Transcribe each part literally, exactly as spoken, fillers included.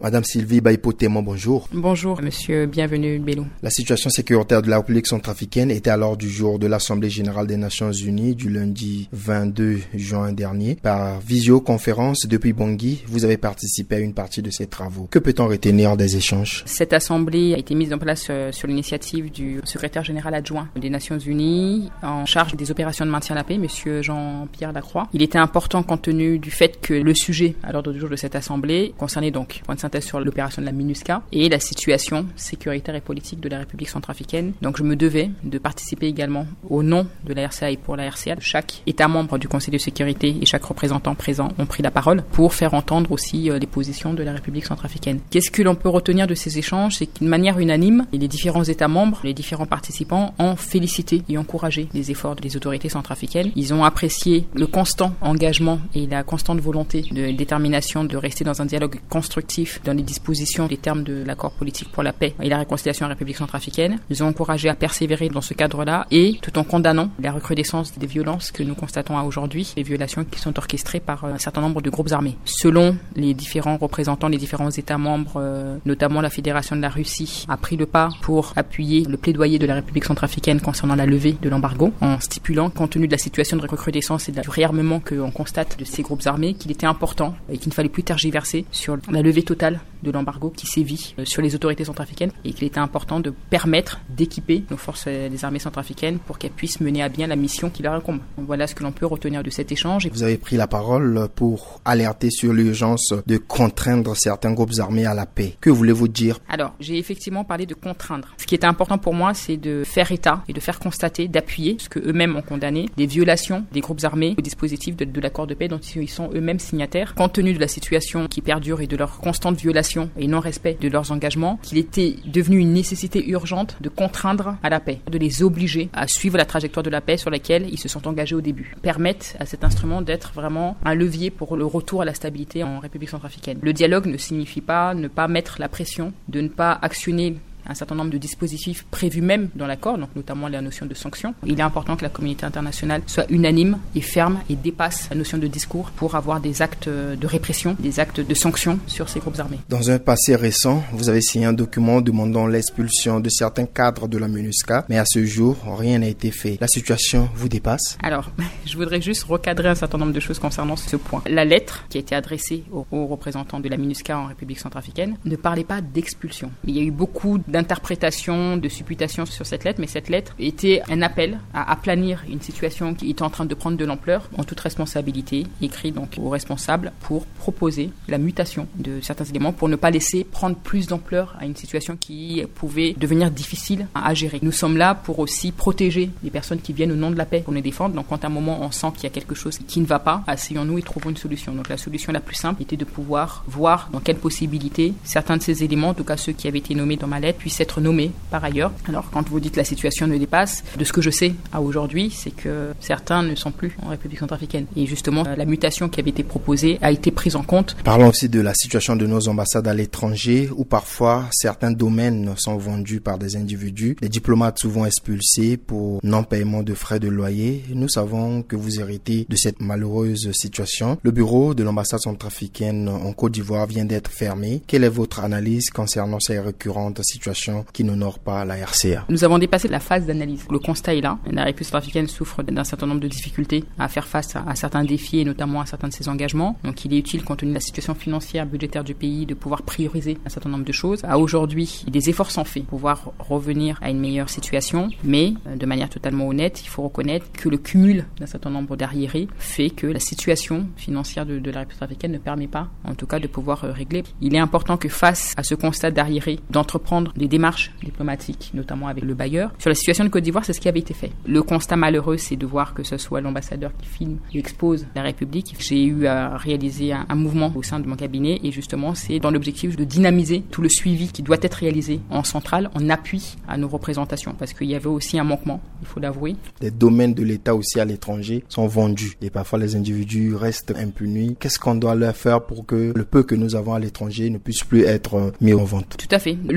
Madame Sylvie Baïpo-Témo, bonjour. Bonjour, monsieur, bienvenue, Bello. La situation sécuritaire de la République centrafricaine était à l'ordre du jour de l'Assemblée générale des Nations unies du lundi vingt-deux juin dernier. Par visioconférence depuis Bangui, vous avez participé à une partie de ces travaux. Que peut-on retenir des échanges? Cette assemblée a été mise en place euh, sur l'initiative du secrétaire général adjoint des Nations unies en charge des opérations de maintien de la paix, monsieur Jean-Pierre Lacroix. Il était important compte tenu du fait que le sujet à l'ordre du jour de cette assemblée concernait donc, point de synthèse sur l'opération de la MINUSCA et la situation sécuritaire et politique de la République centrafricaine. Donc je me devais de participer également au nom de la R C A et pour la R C A. Chaque État membre du Conseil de sécurité et chaque représentant présent ont pris la parole pour faire entendre aussi les positions de la République centrafricaine. Qu'est-ce que l'on peut retenir de ces échanges? C'est qu'une manière unanime, les différents États membres, les différents participants ont félicité et encouragé les efforts des autorités centrafricaines. Ils ont apprécié le constant engagement et la constante volonté de détermination de rester dans un dialogue constructif dans les dispositions des termes de l'accord politique pour la paix et la réconciliation en République centrafricaine. Ils ont encouragé à persévérer dans ce cadre-là et tout en condamnant la recrudescence des violences que nous constatons à aujourd'hui, les violations qui sont orchestrées par un certain nombre de groupes armés. Selon les différents représentants, les différents États membres, euh, notamment la Fédération de la Russie, a pris le pas pour appuyer le plaidoyer de la République centrafricaine concernant la levée de l'embargo, en stipulant, compte tenu de la situation de recrudescence et du réarmement qu'on constate de ces groupes armés, qu'il était important et qu'il ne fallait plus tergiverser sur la levée totale de l'embargo qui sévit sur les autorités centrafricaines et qu'il était important de permettre d'équiper nos forces des armées centrafricaines pour qu'elles puissent mener à bien la mission qui leur incombe. Voilà ce que l'on peut retenir de cet échange. Vous avez pris la parole pour alerter sur l'urgence de contraindre certains groupes armés à la paix. Que voulez-vous dire? Alors, j'ai effectivement parlé de contraindre. Ce qui était important pour moi, c'est de faire état et de faire constater, d'appuyer ce qu'eux-mêmes ont condamné, des violations des groupes armés au dispositif de, de l'accord de paix dont ils sont eux-mêmes signataires, compte tenu de la situation qui perdure et de leur constante violation et non-respect de leurs engagements, qu'il était devenu une nécessité urgente de contraindre à la paix, de les obliger à suivre la trajectoire de la paix sur laquelle ils se sont engagés au début. Permettre à cet instrument d'être vraiment un levier pour le retour à la stabilité en République centrafricaine. Le dialogue ne signifie pas ne pas mettre la pression, de ne pas actionner un certain nombre de dispositifs prévus même dans l'accord, donc notamment la notion de sanctions. Il est important que la communauté internationale soit unanime et ferme et dépasse la notion de discours pour avoir des actes de répression, des actes de sanctions sur ces groupes armés. Dans un passé récent, vous avez signé un document demandant l'expulsion de certains cadres de la MINUSCA, mais à ce jour, rien n'a été fait. La situation vous dépasse? Alors, je voudrais juste recadrer un certain nombre de choses concernant ce point. La lettre qui a été adressée aux, aux représentants de la MINUSCA en République centrafricaine ne parlait pas d'expulsion. Il y a eu beaucoup d'interprétation, de supputation sur cette lettre, mais cette lettre était un appel à aplanir une situation qui est en train de prendre de l'ampleur, en toute responsabilité, écrit donc aux responsables pour proposer la mutation de certains éléments pour ne pas laisser prendre plus d'ampleur à une situation qui pouvait devenir difficile à gérer. Nous sommes là pour aussi protéger les personnes qui viennent au nom de la paix, pour nous défendre. Donc quand à un moment on sent qu'il y a quelque chose qui ne va pas, asseyons-nous et trouvons une solution. Donc la solution la plus simple était de pouvoir voir dans quelle possibilité certains de ces éléments, en tout cas ceux qui avaient été nommés dans ma lettre, puisse être nommé par ailleurs. Alors quand vous dites la situation ne dépasse, de ce que je sais à aujourd'hui, c'est que certains ne sont plus en République centrafricaine. Et justement, la mutation qui avait été proposée a été prise en compte. Parlons aussi de la situation de nos ambassades à l'étranger, où parfois certains domaines sont vendus par des individus, les diplomates souvent expulsés pour non-paiement de frais de loyer. Nous savons que vous héritez de cette malheureuse situation. Le bureau de l'ambassade centrafricaine en Côte d'Ivoire vient d'être fermé. Quelle est votre analyse concernant ces récurrentes situations qui n'honorent pas la R C A? Nous avons dépassé la phase d'analyse. Le constat est là. La République centrafricaine souffre d'un certain nombre de difficultés à faire face à, à certains défis et notamment à certains de ses engagements. Donc il est utile, compte tenu de la situation financière, budgétaire du pays, de pouvoir prioriser un certain nombre de choses. À aujourd'hui, des efforts sont faits pour pouvoir revenir à une meilleure situation, mais de manière totalement honnête, il faut reconnaître que le cumul d'un certain nombre d'arriérés fait que la situation financière de, de la République centrafricaine ne permet pas, en tout cas, de pouvoir euh, régler. Il est important que face à ce constat d'arriérés, d'entreprendre des démarches diplomatiques, notamment avec le bailleur. Sur la situation de Côte d'Ivoire, c'est ce qui avait été fait. Le constat malheureux, c'est de voir que ce soit l'ambassadeur qui filme et expose la République. J'ai eu à réaliser un, un mouvement au sein de mon cabinet et justement, c'est dans l'objectif de dynamiser tout le suivi qui doit être réalisé en centrale, en appui à nos représentations, parce qu'il y avait aussi un manquement, il faut l'avouer. Des domaines de l'État aussi à l'étranger sont vendus et parfois les individus restent impunis. Qu'est-ce qu'on doit leur faire pour que le peu que nous avons à l'étranger ne puisse plus être mis en vente? Tout à fait. Le ministre ne peut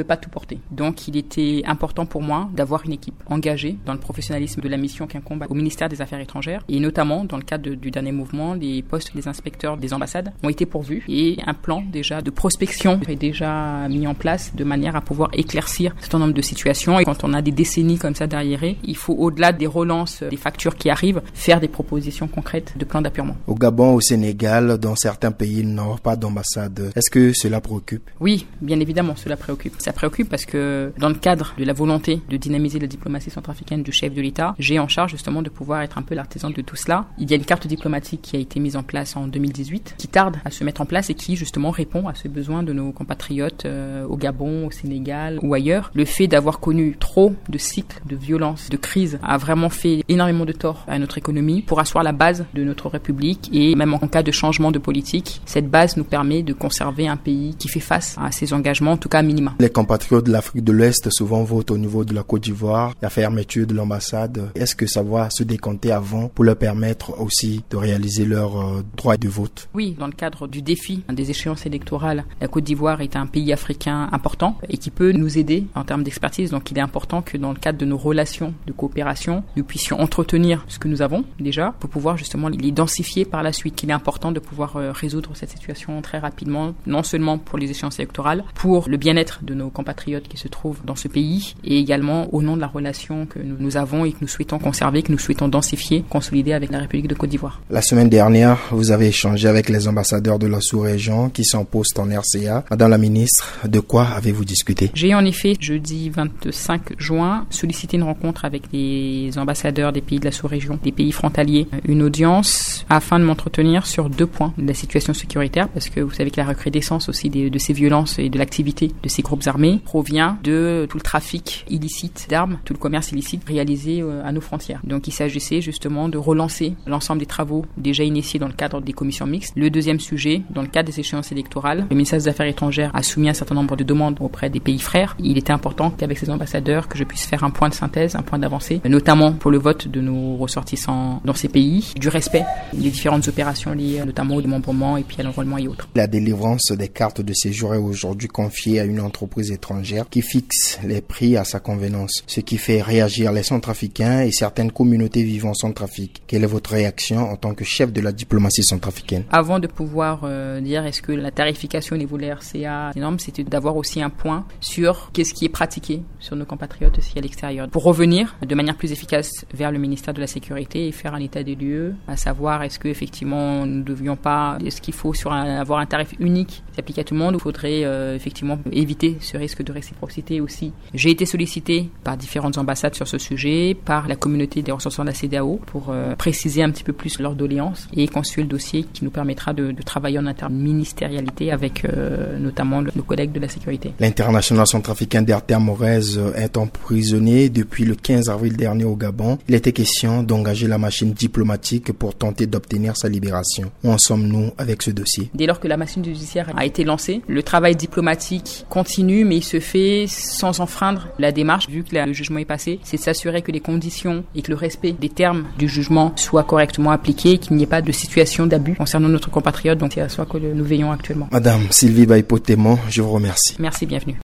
pas tout porter. Donc il était important pour moi d'avoir une équipe engagée dans le professionnalisme de la mission qui incombe au ministère des Affaires étrangères, et notamment dans le cadre de, du dernier mouvement, les postes des inspecteurs des ambassades ont été pourvus et un plan déjà de prospection est déjà mis en place de manière à pouvoir éclaircir un certain nombre de situations. Et quand on a des décennies comme ça derrière, il faut, au-delà des relances, des factures qui arrivent, faire des propositions concrètes de plan d'appurement. Au Gabon, au Sénégal, dans certains pays, ils n'ont pas d'ambassade. Est-ce que cela préoccupe? Oui, bien évidemment, cela préoccupe. Ça préoccupe parce que dans le cadre de la volonté de dynamiser la diplomatie centrafricaine du chef de l'État, j'ai en charge justement de pouvoir être un peu l'artisan de tout cela. Il y a une carte diplomatique qui a été mise en place en deux mille dix-huit, qui tarde à se mettre en place et qui justement répond à ce besoin de nos compatriotes euh, au Gabon, au Sénégal ou ailleurs. Le fait d'avoir connu trop de cycles de violence, de crise, a vraiment fait énormément de tort à notre économie. Pour asseoir la base de notre République et même en cas de changement de politique, cette base nous permet de conserver un pays qui fait face à ses engagements, en tout cas minima. Les compatriotes de l'Afrique de l'Ouest souvent votent au niveau de la Côte d'Ivoire, la fermeture de l'ambassade. Est-ce que ça va se décompter avant pour leur permettre aussi de réaliser leur euh, droit de vote? Oui, dans le cadre du défi des échéances électorales, la Côte d'Ivoire est un pays africain important et qui peut nous aider en termes d'expertise. Donc il est important que dans le cadre de nos relations de coopération, nous puissions entretenir ce que nous avons déjà pour pouvoir justement les densifier par la suite. Il est important de pouvoir euh, résoudre cette situation très rapidement, non seulement pour les échéances électorales, pour le bien-être de nos compatriotes qui se trouvent dans ce pays et également au nom de la relation que nous, nous avons et que nous souhaitons conserver, que nous souhaitons densifier, consolider avec la République de Côte d'Ivoire. La semaine dernière, vous avez échangé avec les ambassadeurs de la sous-région qui sont en poste en R C A. Madame la ministre, de quoi avez-vous discuté? J'ai en effet, jeudi vingt-cinq juin, sollicité une rencontre avec les ambassadeurs des pays de la sous-région, des pays frontaliers, une audience afin de m'entretenir sur deux points. La situation sécuritaire, parce que vous savez que la recrudescence aussi des, de ces violences et de l'activité de ces groupes armés provient de tout le trafic illicite d'armes, tout le commerce illicite réalisé à nos frontières. Donc il s'agissait justement de relancer l'ensemble des travaux déjà initiés dans le cadre des commissions mixtes. Le deuxième sujet, dans le cadre des échéances électorales, le ministère des Affaires étrangères a soumis un certain nombre de demandes auprès des pays frères. Il était important qu'avec ces ambassadeurs, que je puisse faire un point de synthèse, un point d'avancée, notamment pour le vote de nos ressortissants dans ces pays, du respect des différentes opérations liées notamment au démembrement et puis à l'enrôlement et autres. La délivrance des cartes de séjour est aujourd'hui confiée à une entreprise étrangère qui fixe les prix à sa convenance, ce qui fait réagir les centrafricains et certaines communautés vivant sans trafic. Quelle est votre réaction en tant que chef de la diplomatie centrafricaine? Avant de pouvoir euh, dire est-ce que la tarification au niveau de la R C A est énorme, c'était d'avoir aussi un point sur qu'est-ce qui est pratiqué sur nos compatriotes aussi à l'extérieur. Pour revenir de manière plus efficace vers le ministère de la Sécurité et faire un état des lieux, à savoir est-ce que effectivement nous ne devions pas, est-ce qu'il faut sur un, avoir un tarif unique qui s'applique à tout le monde, ou faudrait euh, effectivement éviter ce risque de réciprocité aussi. J'ai été sollicité par différentes ambassades sur ce sujet, par la communauté des ressortissants de la C E D E A O pour euh, préciser un petit peu plus leurs doléances et constituer le dossier qui nous permettra de, de travailler en interministérialité avec euh, notamment le, nos collègues de la sécurité. L'international centrafricain d'Arthur Morez est emprisonné depuis le quinze avril dernier au Gabon. Il était question d'engager la machine diplomatique pour tenter d'obtenir sa libération. Où en sommes-nous avec ce dossier? Dès lors que la machine judiciaire a été lancée, le travail diplomatique continue, mais il se fait sans enfreindre la démarche. Vu que le jugement est passé, c'est de s'assurer que les conditions et que le respect des termes du jugement soient correctement appliqués, qu'il n'y ait pas de situation d'abus concernant notre compatriote. Donc c'est à ça que nous veillons actuellement. Madame Sylvie Baipotémo, je vous remercie. Merci, bienvenue.